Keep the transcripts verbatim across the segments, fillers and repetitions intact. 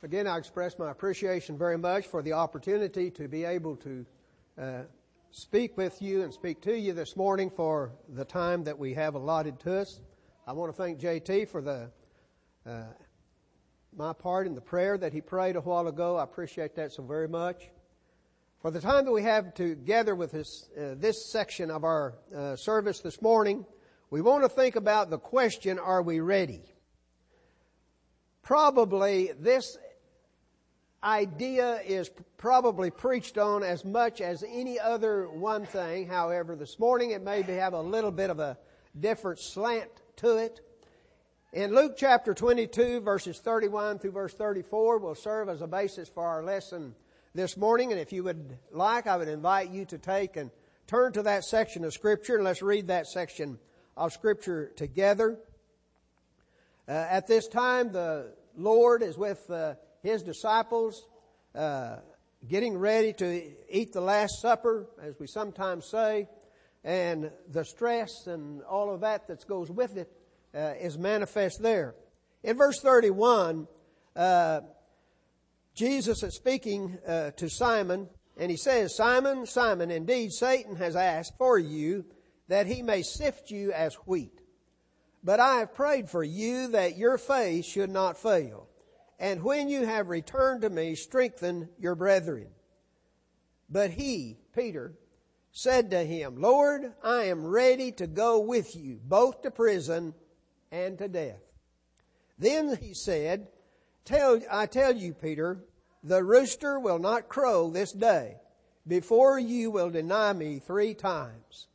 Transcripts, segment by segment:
Again, I express my appreciation very much for the opportunity to be able to uh, speak with you and speak to you this morning for the time that we have allotted to us. I want to thank J T for the uh, my part in the prayer that he prayed a while ago. I appreciate that so very much. For the time that we have together with this, uh, this section of our uh, service this morning, we want to think about the question, are we ready? Probably this idea is probably preached on as much as any other one thing. However, this morning it may have a little bit of a different slant to it. In Luke chapter twenty-two, verses thirty-one through verse thirty-four will serve as a basis for our lesson this morning. And if you would like, I would invite you to take and turn to that section of Scripture, and let's read that section of Scripture together. Uh, at this time, the Lord is with uh, His disciples, uh, getting ready to eat the Last Supper, as we sometimes say, and the stress and all of that that goes with it uh, is manifest there. In verse thirty-one, uh, Jesus is speaking uh, to Simon, and He says, "Simon, Simon, indeed Satan has asked for you that he may sift you as wheat. But I have prayed for you that your faith should not fail. And when you have returned to me, strengthen your brethren." But he, Peter, said to him, "Lord, I am ready to go with you, both to prison and to death." Then he said, tell, I tell you, Peter, the rooster will not crow this day before you will deny me three times.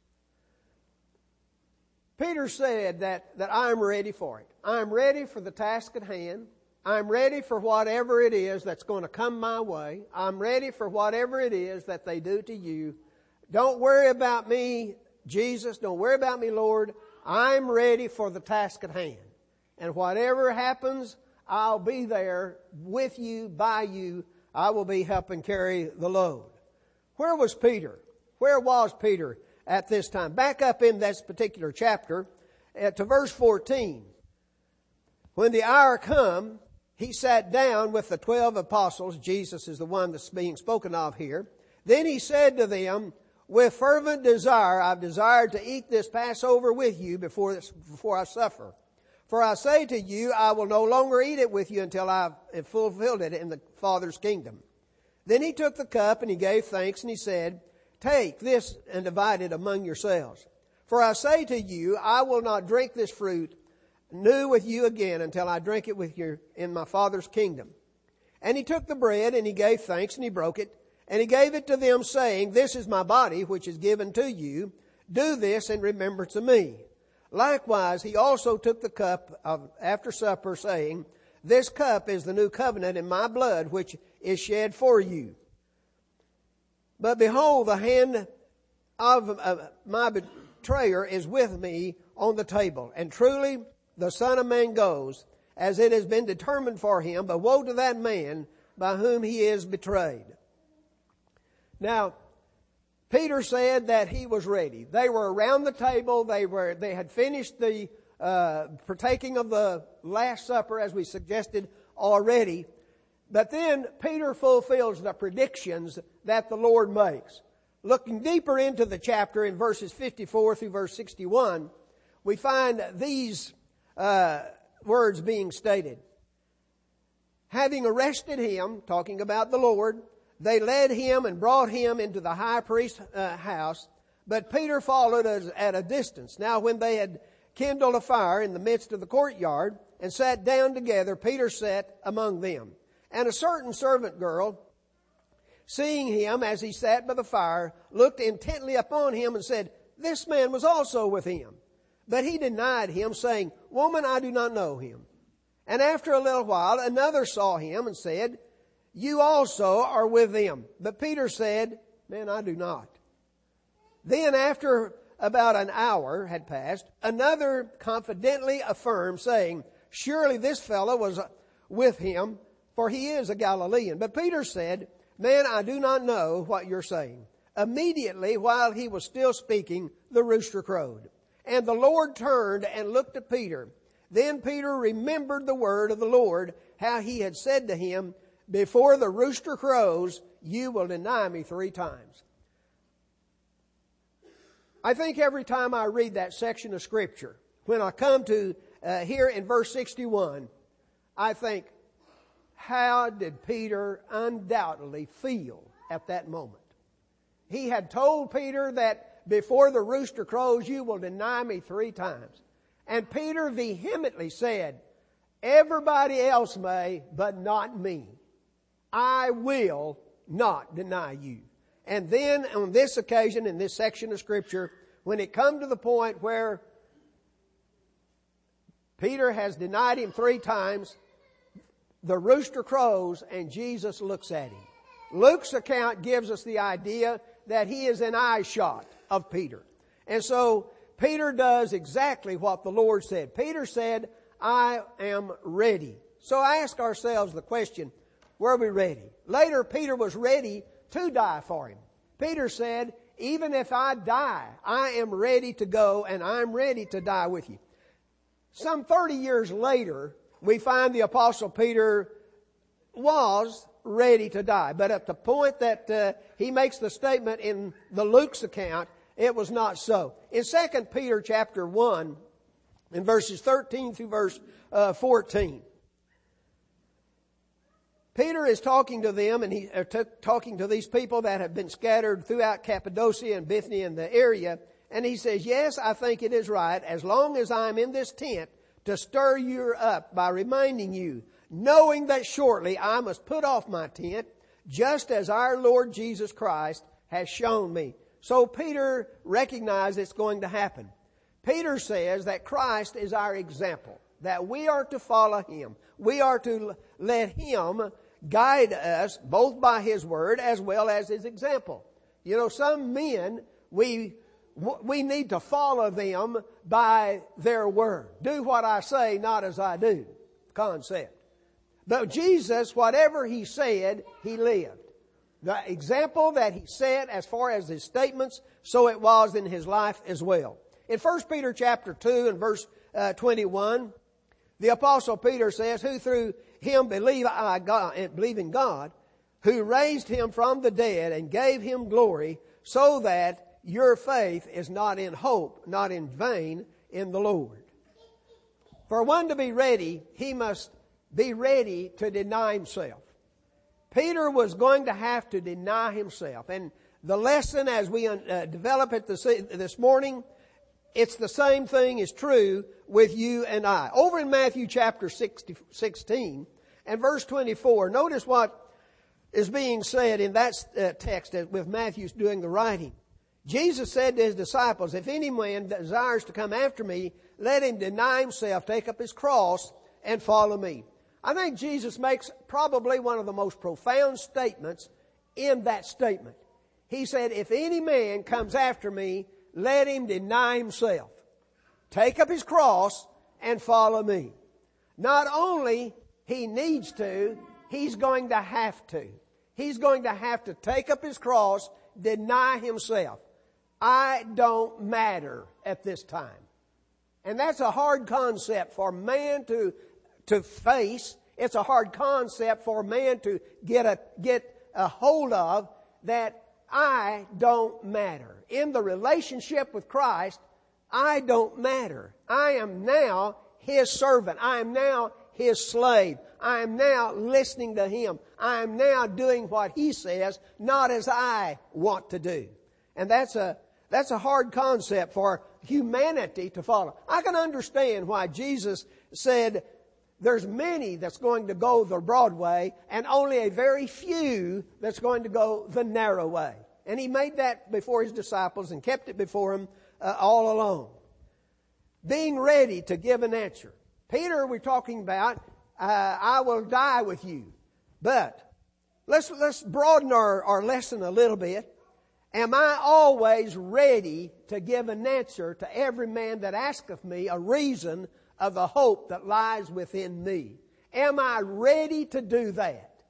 Peter said that, that I'm ready for it. I'm ready for the task at hand. I'm ready for whatever it is that's going to come my way. I'm ready for whatever it is that they do to you. Don't worry about me, Jesus. Don't worry about me, Lord. I'm ready for the task at hand. And whatever happens, I'll be there with you, by you. I will be helping carry the load. Where was Peter? Where was Peter at this time? Back up in this particular chapter uh, to verse fourteen. When the hour come, he sat down with the twelve apostles. Jesus is the one that's being spoken of here. Then he said to them, "With fervent desire I've desired to eat this Passover with you before, this, before I suffer. For I say to you, I will no longer eat it with you until I have fulfilled it in the Father's kingdom." Then he took the cup and he gave thanks and he said, "Take this and divide it among yourselves. For I say to you, I will not drink this fruit new with you again until I drink it with you in my Father's kingdom." And he took the bread and he gave thanks and he broke it and he gave it to them, saying, "This is my body which is given to you. Do this in remembrance of me." Likewise, he also took the cup of, after supper, saying, "This cup is the new covenant in my blood which is shed for you. But behold, the hand of uh, my betrayer is with me on the table. And truly, the Son of Man goes, as it has been determined for him, but woe to that man by whom he is betrayed." Now, Peter said that he was ready. They were around the table. They were, they had finished the uh, partaking of the Last Supper, as we suggested already. But then Peter fulfills the predictions that the Lord makes. Looking deeper into the chapter in verses fifty-four through verse sixty-one, we find these uh, words being stated. "Having arrested him," talking about the Lord, "they led him and brought him into the high priest's uh, house, but Peter followed us at a distance. Now when they had kindled a fire in the midst of the courtyard and sat down together, Peter sat among them. And a certain servant girl, seeing him as he sat by the fire, looked intently upon him and said, 'This man was also with him.' But he denied him, saying, 'Woman, I do not know him.' And after a little while, another saw him and said, 'You also are with them.' But Peter said, 'Man, I do not.' Then after about an hour had passed, another confidently affirmed, saying, 'Surely this fellow was with him, for he is a Galilean.' But Peter said, 'Man, I do not know what you're saying.' Immediately, while he was still speaking, the rooster crowed. And the Lord turned and looked at Peter. Then Peter remembered the word of the Lord, how he had said to him, before the rooster crows, you will deny me three times. I think every time I read that section of Scripture, when I come to uh, here in verse sixty-one, I think, how did Peter undoubtedly feel at that moment? He had told Peter that before the rooster crows, you will deny me three times. And Peter vehemently said, everybody else may, but not me. I will not deny you. And then on this occasion, in this section of Scripture, when it come to the point where Peter has denied him three times, the rooster crows and Jesus looks at him. Luke's account gives us the idea that he is in eye shot of Peter. And so Peter does exactly what the Lord said. Peter said, I am ready. So ask ourselves the question, were we ready? Later, Peter was ready to die for him. Peter said, even if I die, I am ready to go and I'm ready to die with you. Some thirty years later, we find the Apostle Peter was ready to die. But at the point that uh, he makes the statement in the Luke's account, it was not so. In Second Peter chapter one, in verses thirteen through verse uh, fourteen, Peter is talking to them, and he uh, t- talking to these people that have been scattered throughout Cappadocia and Bithynia and the area. And he says, yes, I think it is right, as long as I'm in this tent, to stir you up by reminding you, knowing that shortly I must put off my tent, just as our Lord Jesus Christ has shown me. So Peter recognized it's going to happen. Peter says that Christ is our example, that we are to follow Him. We are to let Him guide us both by His Word as well as His example. You know, some men, we we need to follow them by their Word. Do what I say, not as I do. Concept. But Jesus, whatever He said, He lived. The example that He set as far as His statements, so it was in His life as well. In First Peter chapter two and verse uh, twenty-one, the Apostle Peter says, who through Him believe I God, believe in God, who raised Him from the dead and gave Him glory, so that your faith is not in hope, not in vain in the Lord. For one to be ready, he must be ready to deny himself. Peter was going to have to deny himself. And the lesson as we uh, develop it this, this morning, it's the same thing is true with you and I. Over in Matthew chapter sixteen and verse twenty-four, notice what is being said in that uh, text with Matthew doing the writing. Jesus said to His disciples, if any man desires to come after me, let him deny himself, take up his cross, and follow me. I think Jesus makes probably one of the most profound statements in that statement. He said, if any man comes after me, let him deny himself, take up his cross, and follow me. Not only he needs to, he's going to have to. He's going to have to take up his cross, deny himself. I don't matter at this time. And that's a hard concept for man to, to face. It's a hard concept for man to get a, get a hold of, that I don't matter. In the relationship with Christ, I don't matter. I am now His servant. I am now His slave. I am now listening to Him. I am now doing what He says, not as I want to do. And that's a That's a hard concept for humanity to follow. I can understand why Jesus said there's many that's going to go the broad way and only a very few that's going to go the narrow way. And He made that before His disciples and kept it before Him uh, all along. Being ready to give an answer. Peter, we're talking about, uh, I will die with you. But let's, let's broaden our, our lesson a little bit. Am I always ready to give an answer to every man that asketh me a reason of the hope that lies within me? Am I ready to do that?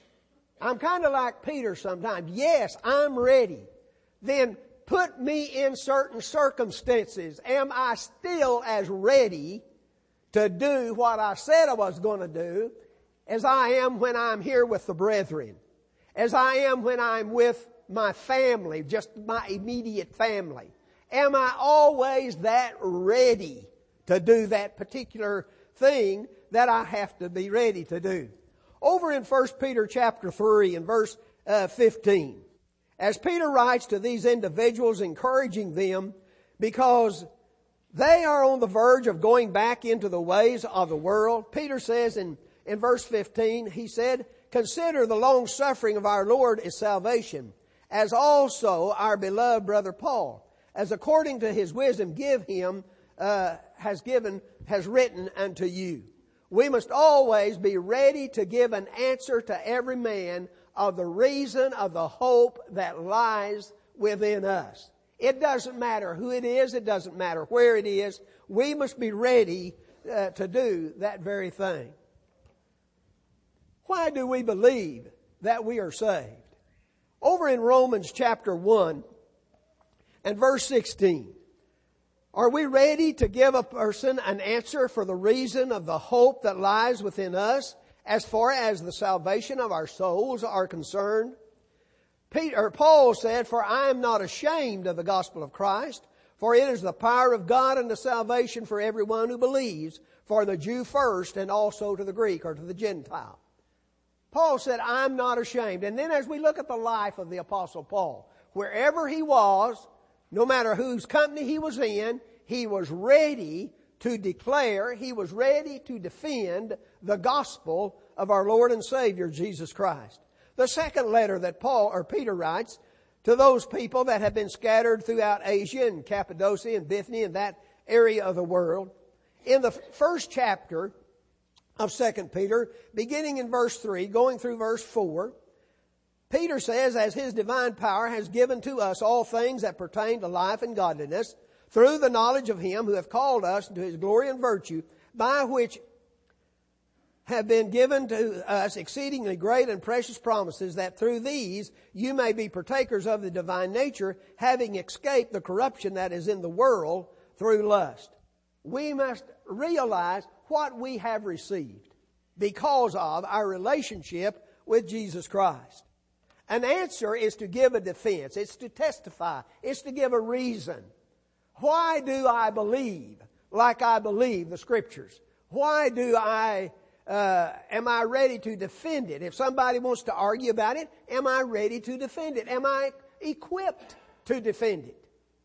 I'm kind of like Peter sometimes. Yes, I'm ready. Then put me in certain circumstances. Am I still as ready to do what I said I was going to do? as I am when I'm here with the brethren, as I am when I'm with my family, just my immediate family? Am I always that ready to do that particular thing that I have to be ready to do? Over in First Peter chapter three and verse uh, fifteen, as Peter writes to these individuals, encouraging them because they are on the verge of going back into the ways of the world. Peter says in, in verse fifteen, he said, "Consider the long suffering of our Lord is salvation, as also our beloved brother Paul, as according to his wisdom give him, uh, has given, has written unto you." We must always be ready to give an answer to every man of the reason of the hope that lies within us. It doesn't matter who it is. It doesn't matter where it is. We must be ready uh, to do that very thing. Why do we believe that we are saved? Over in Romans chapter one and verse sixteen, are we ready to give a person an answer for the reason of the hope that lies within us as far as the salvation of our souls are concerned? Peter, or Paul said, "For I am not ashamed of the gospel of Christ, for it is the power of God unto salvation for everyone who believes, for the Jew first and also to the Greek," or to the Gentile. Paul said, "I'm not ashamed." And then as we look at the life of the Apostle Paul, wherever he was, no matter whose company he was in, he was ready to declare, he was ready to defend the gospel of our Lord and Savior, Jesus Christ. The second letter that Paul or Peter writes to those people that have been scattered throughout Asia and Cappadocia and Bithynia and that area of the world. In the first chapter of Second Peter, beginning in verse three, going through verse four, Peter says, "As his divine power has given to us all things that pertain to life and godliness, through the knowledge of him who hath called us to his glory and virtue, by which have been given to us exceedingly great and precious promises, that through these you may be partakers of the divine nature, having escaped the corruption that is in the world through lust." We must realize what we have received because of our relationship with Jesus Christ. An answer is to give a defense. It's to testify. It's to give a reason. Why do I believe like I believe the Scriptures? Why do I, uh, am I ready to defend it? If somebody wants to argue about it, am I ready to defend it? Am I equipped to defend it?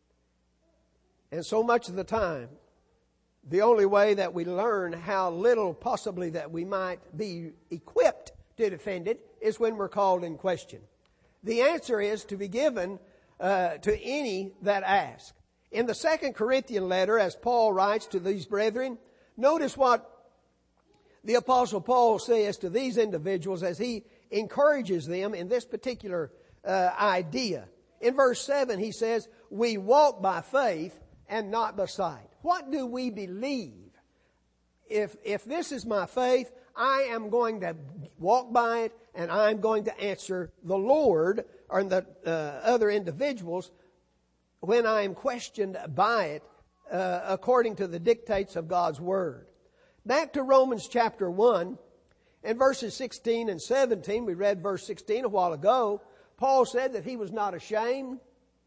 And so much of the time, the only way that we learn how little possibly that we might be equipped to defend it is when we're called in question. The answer is to be given uh, to any that ask. In the Second Corinthian letter, as Paul writes to these brethren, notice what the Apostle Paul says to these individuals as he encourages them in this particular uh, idea. In verse seven, he says, "We walk by faith and not by sight." What do we believe? If, if this is my faith, I am going to walk by it and I'm going to answer the Lord or the uh, other individuals when I am questioned by it uh, according to the dictates of God's Word. Back to Romans chapter one and verses sixteen and seventeen. We read verse sixteen a while ago. Paul said that he was not ashamed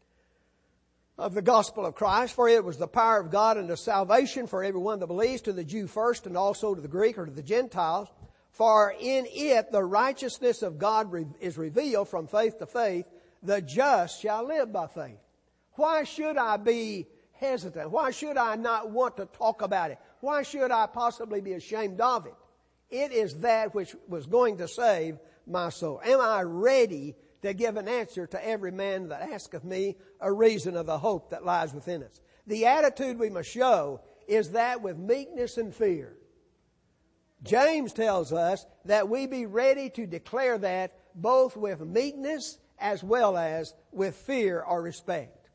of the gospel of Christ, for it was the power of God unto salvation for everyone that believes, to the Jew first and also to the Greek or to the Gentiles. For in it the righteousness of God is revealed from faith to faith. The just shall live by faith. Why should I be hesitant? Why should I not want to talk about it? Why should I possibly be ashamed of it? It is that which was going to save my soul. Am I ready to give an answer to every man that asketh me a reason of the hope that lies within us? The attitude we must show is that with meekness and fear. James tells us that we be ready to declare that both with meekness as well as with fear or respect.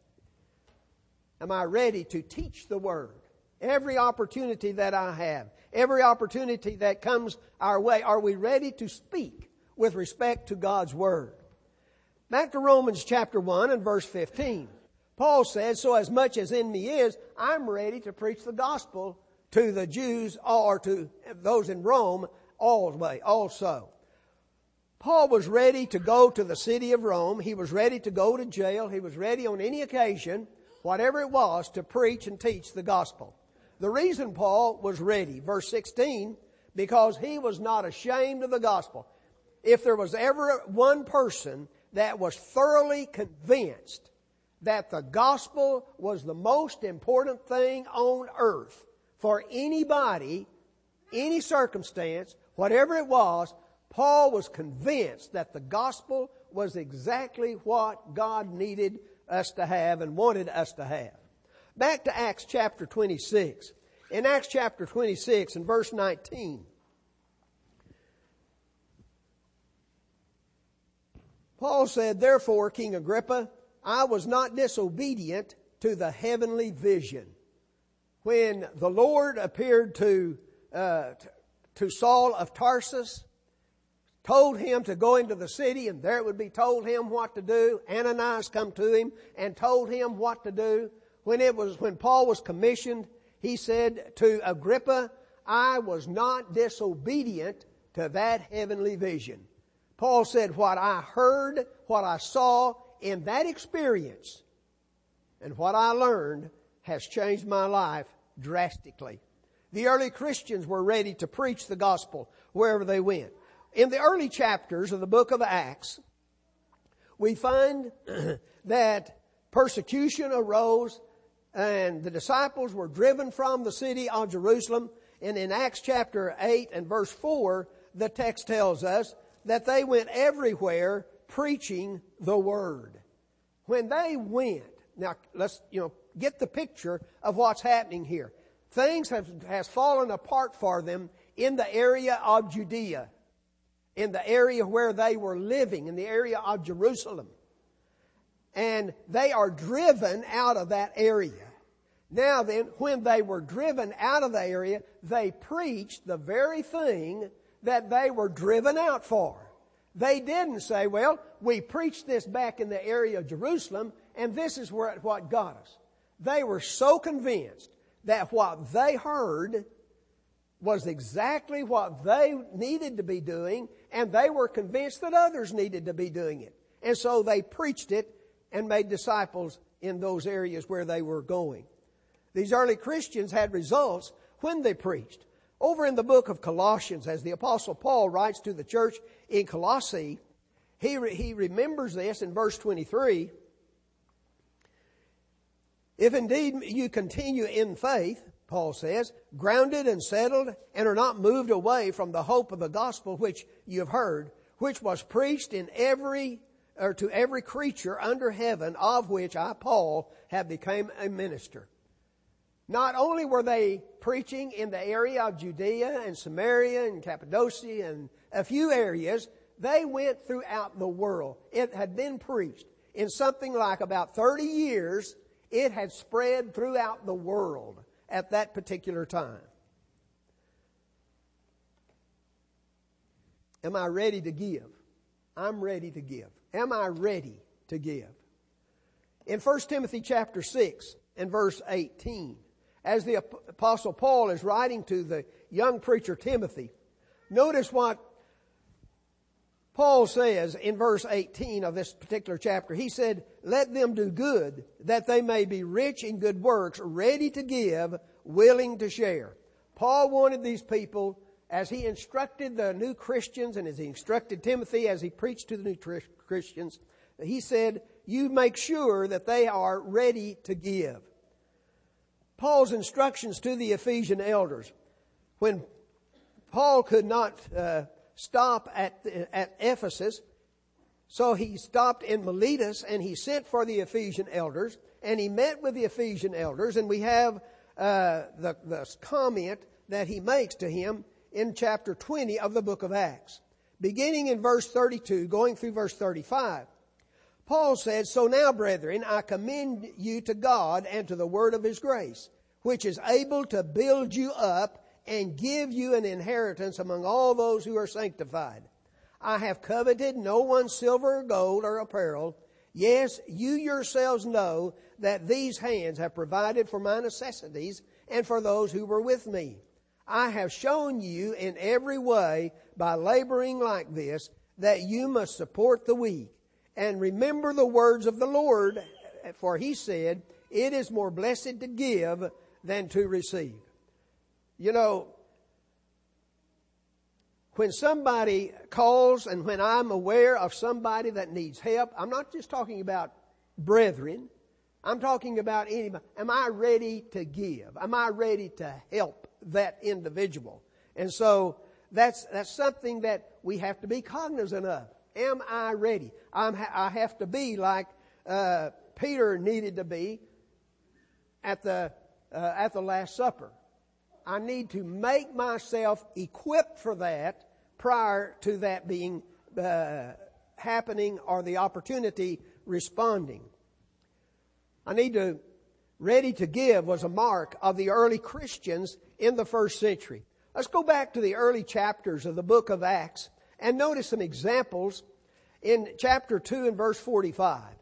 Am I ready to teach the Word? Every opportunity that I have, every opportunity that comes our way, are we ready to speak with respect to God's Word? Back to Romans chapter one and verse fifteen. Paul says, "So as much as in me is, I'm ready to preach the gospel to the Jews or to those in Rome always, also. Paul was ready to go to the city of Rome. He was ready to go to jail. He was ready on any occasion, whatever it was, to preach and teach the gospel. The reason Paul was ready, verse sixteen, because he was not ashamed of the gospel. If there was ever one person that was thoroughly convinced that the gospel was the most important thing on earth for anybody, any circumstance, whatever it was, Paul was convinced that the gospel was exactly what God needed us to have and wanted us to have. Back to Acts chapter twenty-six. In Acts chapter twenty-six and verse nineteen, Paul said, "Therefore, King Agrippa, I was not disobedient to the heavenly vision." When the Lord appeared to, uh, to Saul of Tarsus, told him to go into the city, and there it would be told him what to do. Ananias come to him and told him what to do. When it was, when Paul was commissioned, he said to Agrippa, "I was not disobedient to that heavenly vision." Paul said, what I heard, what I saw in that experience, and what I learned has changed my life drastically. The early Christians were ready to preach the gospel wherever they went. In the early chapters of the book of Acts, we find that persecution arose and the disciples were driven from the city of Jerusalem. And in Acts chapter eight and verse four, the text tells us that they went everywhere preaching the word. When they went, now let's, you know, get the picture of what's happening here. Things have has fallen apart for them in the area of Judea, in the area where they were living, in the area of Jerusalem. And they are driven out of that area. Now then, when they were driven out of the area, they preached the very thing that they were driven out for. They didn't say, well, we preached this back in the area of Jerusalem, and this is where what got us. They were so convinced that what they heard was exactly what they needed to be doing, and they were convinced that others needed to be doing it. And so they preached it and made disciples in those areas where they were going. These early Christians had results when they preached. Over in the book of Colossians, as the Apostle Paul writes to the church in Colossae, he, re- he remembers this in verse twenty-three. "If indeed you continue in faith," Paul says, "grounded and settled, and are not moved away from the hope of the gospel which you have heard, which was preached in every or to every creature under heaven, of which I, Paul, have become a minister." Not only were they preaching in the area of Judea and Samaria and Cappadocia and a few areas, they went throughout the world. It had been preached. In something like about thirty years, it had spread throughout the world at that particular time. Am I ready to give? I'm ready to give. Am I ready to give? In First Timothy chapter six and verse eighteen, as the Apostle Paul is writing to the young preacher Timothy, notice what Paul says in verse eighteen of this particular chapter. He said, "Let them do good, that they may be rich in good works, ready to give, willing to share." Paul wanted these people, as he instructed the new Christians and as he instructed Timothy as he preached to the new Christians, he said, you make sure that they are ready to give. Paul's instructions to the Ephesian elders. When Paul could not uh, stop at, at Ephesus, so he stopped in Miletus and he sent for the Ephesian elders and he met with the Ephesian elders, and we have uh, the, the comment that he makes to him in chapter twenty of the book of Acts. Beginning in verse thirty-two, going through verse thirty-five. Paul said, "So now, brethren, I commend you to God and to the word of His grace, which is able to build you up and give you an inheritance among all those who are sanctified. I have coveted no one's silver or gold or apparel. Yes, you yourselves know that these hands have provided for my necessities and for those who were with me. I have shown you in every way by laboring like this that you must support the weak. And remember the words of the Lord, for He said, it is more blessed to give than to receive. You know, when somebody calls and when I'm aware of somebody that needs help, I'm not just talking about brethren. I'm talking about anybody. Am I ready to give? Am I ready to help that individual? And so that's that's something that we have to be cognizant of. Am I ready? I'm, I have to be like uh, Peter needed to be at the uh, at the Last Supper. I need to make myself equipped for that prior to that being uh, happening or the opportunity responding. I need to, ready to give was a mark of the early Christians in the first century. Let's go back to the early chapters of the book of Acts and notice some examples in chapter two and verse forty-five.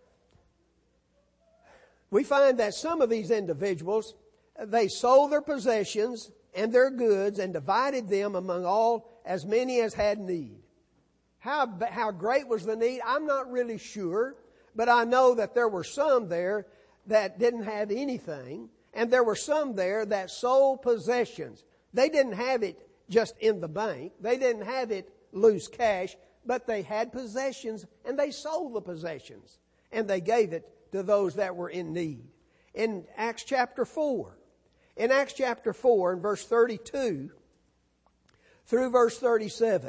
We find that some of these individuals, they sold their possessions and their goods and divided them among all as many as had need. How, how great was the need? I'm not really sure, but I know that there were some there that didn't have anything, and there were some there that sold possessions. They didn't have it just in the bank. They didn't have it loose cash, but they had possessions and they sold the possessions and they gave it to those that were in need. In Acts chapter four, in Acts chapter four and verse thirty-two through verse thirty-seven.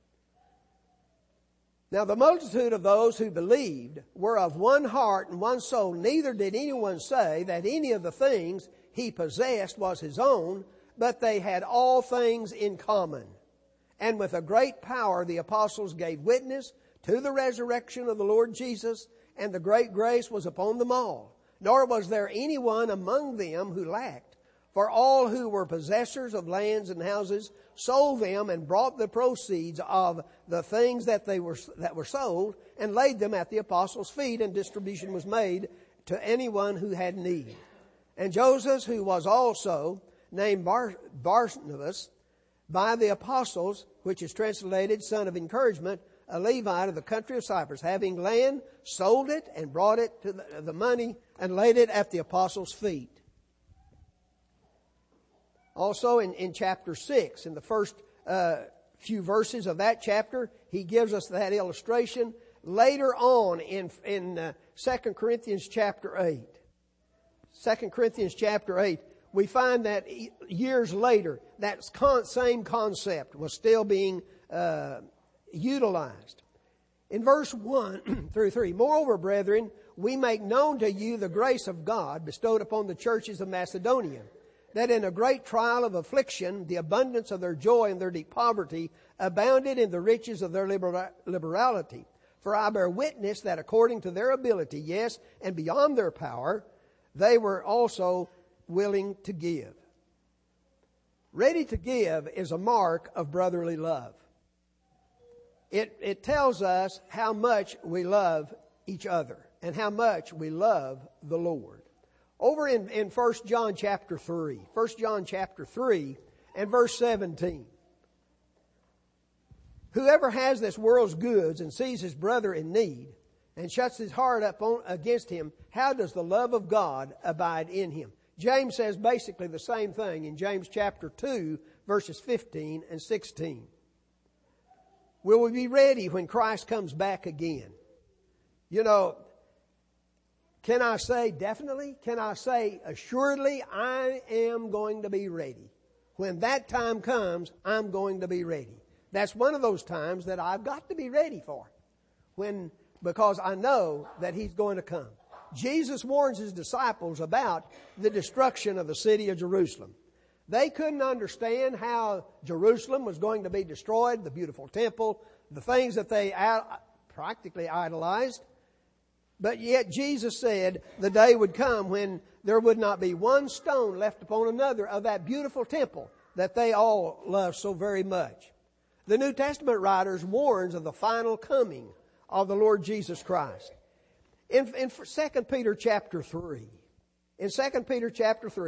Now the multitude of those who believed were of one heart and one soul. Neither did anyone say that any of the things he possessed was his own, but they had all things in common. And with a great power the apostles gave witness to the resurrection of the Lord Jesus, and the great grace was upon them all. Nor was there anyone among them who lacked. For all who were possessors of lands and houses sold them and brought the proceeds of the things that they were that were sold and laid them at the apostles' feet, and distribution was made to anyone who had need. And Joseph, who was also named Bar- Barnabas by the apostles, which is translated son of encouragement, a Levite of the country of Cyprus, having land, sold it and brought it to the, the money and laid it at the apostles' feet. Also in, in chapter six, in the first uh, few verses of that chapter, he gives us that illustration. Later on in, in uh, Second Corinthians chapter eight, Second Corinthians chapter eight, we find that years later, that con- same concept was still being uh, utilized. In verse one through three, moreover, brethren, we make known to you the grace of God bestowed upon the churches of Macedonia, that in a great trial of affliction, the abundance of their joy and their deep poverty abounded in the riches of their liber- liberality. For I bear witness that according to their ability, yes, and beyond their power, they were also willing to give. Ready to give is a mark of brotherly love. It, it tells us how much we love each other and how much we love the Lord. Over in, in First John chapter three, First John chapter three and verse seventeen. Whoever has this world's goods and sees his brother in need and shuts his heart up on, against him, how does the love of God abide in him? James says basically the same thing in James chapter two, verses fifteen and sixteen. Will we be ready when Christ comes back again? You know, can I say definitely? Can I say assuredly, I am going to be ready. When that time comes, I'm going to be ready. That's one of those times that I've got to be ready for. When, because I know that He's going to come. Jesus warns His disciples about the destruction of the city of Jerusalem. They couldn't understand how Jerusalem was going to be destroyed, the beautiful temple, the things that they practically idolized. But yet Jesus said the day would come when there would not be one stone left upon another of that beautiful temple that they all loved so very much. The New Testament writers warns of the final coming of the Lord Jesus Christ. In, in Second Peter chapter three, in Second Peter chapter three,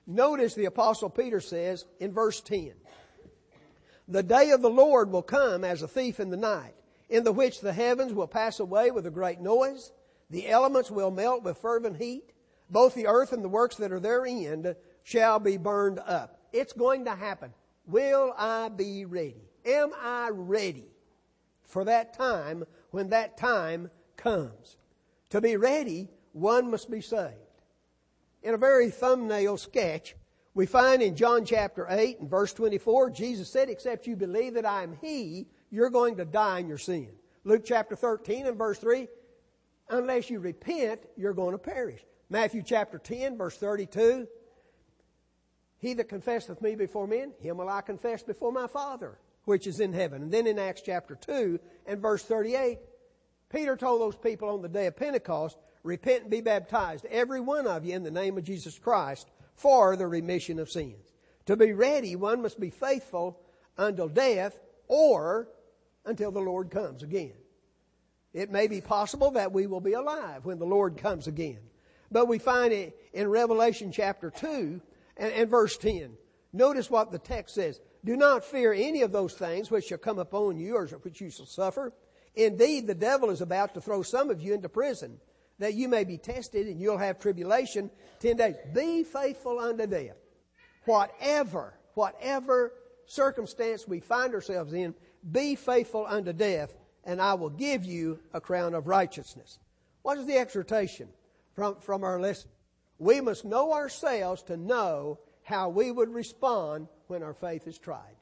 Notice the Apostle Peter says in verse ten, "The day of the Lord will come as a thief in the night, in the which the heavens will pass away with a great noise, the elements will melt with fervent heat, both the earth and the works that are therein shall be burned up." It's going to happen. Will I be ready? Am I ready for that time when that time comes? To be ready, one must be saved. In a very thumbnail sketch, we find in John chapter eight and verse twenty-four, Jesus said, "Except you believe that I am He, you're going to die in your sin." Luke chapter thirteen and verse three, "Unless you repent, you're going to perish." Matthew chapter ten, verse thirty-two, "He that confesseth me before men, him will I confess before my Father, which is in heaven." And then in Acts chapter two and verse thirty-eight, Peter told those people on the day of Pentecost, "Repent and be baptized, every one of you, in the name of Jesus Christ, for the remission of sins." To be ready, one must be faithful until death or until the Lord comes again. It may be possible that we will be alive when the Lord comes again. But we find it in Revelation chapter two and, and verse ten. Notice what the text says. "Do not fear any of those things which shall come upon you or which you shall suffer. Indeed, the devil is about to throw some of you into prison, that you may be tested, and you'll have tribulation ten days. Be faithful unto death." Whatever, whatever circumstance we find ourselves in, be faithful unto death, and I will give you a crown of righteousness. What is the exhortation from, from our lesson? We must know ourselves to know how we would respond when our faith is tried.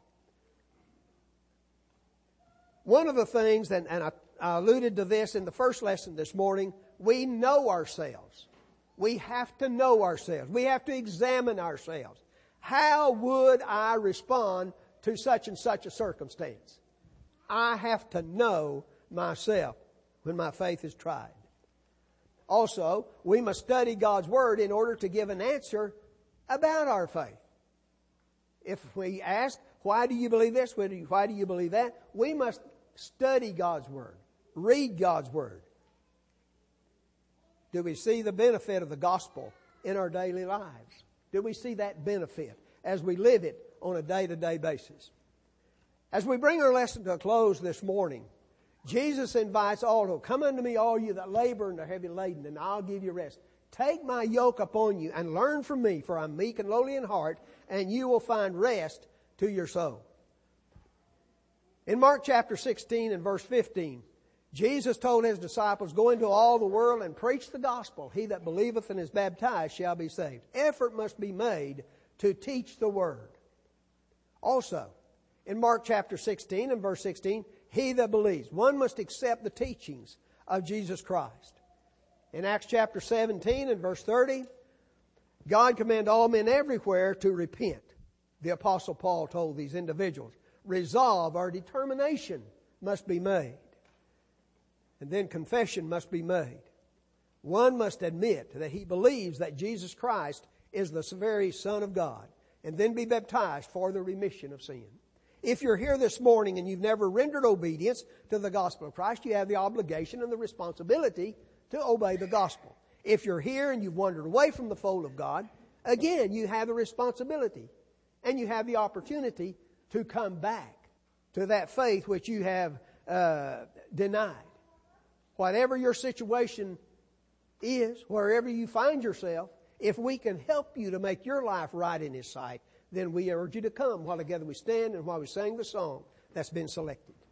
One of the things, and, and I, I alluded to this in the first lesson this morning, we know ourselves. We have to know ourselves. We have to examine ourselves. How would I respond to such and such a circumstance? I have to know myself when my faith is tried. Also, we must study God's Word in order to give an answer about our faith. If we ask, why do you believe this? Why do you believe that? We must study God's Word. Read God's Word. Do we see the benefit of the gospel in our daily lives? Do we see that benefit as we live it on a day-to-day basis? As we bring our lesson to a close this morning, Jesus invites all to come unto me, all you that labor and are heavy laden, and I'll give you rest. Take my yoke upon you and learn from me, for I'm meek and lowly in heart, and you will find rest to your soul. In Mark chapter sixteen and verse fifteen, Jesus told His disciples, "Go into all the world and preach the gospel. He that believeth and is baptized shall be saved." Effort must be made to teach the Word. Also, in Mark chapter sixteen and verse sixteen, he that believes, one must accept the teachings of Jesus Christ. In Acts chapter seventeen and verse thirty, God command all men everywhere to repent. The Apostle Paul told these individuals, resolve or determination must be made. And then confession must be made. One must admit that he believes that Jesus Christ is the very Son of God, and then be baptized for the remission of sin. If you're here this morning and you've never rendered obedience to the gospel of Christ, you have the obligation and the responsibility to obey the gospel. If you're here and you've wandered away from the fold of God, again, you have the responsibility and you have the opportunity to come back to that faith which you have uh, denied. Whatever your situation is, wherever you find yourself, if we can help you to make your life right in His sight, then we urge you to come while together we stand and while we sing the song that's been selected.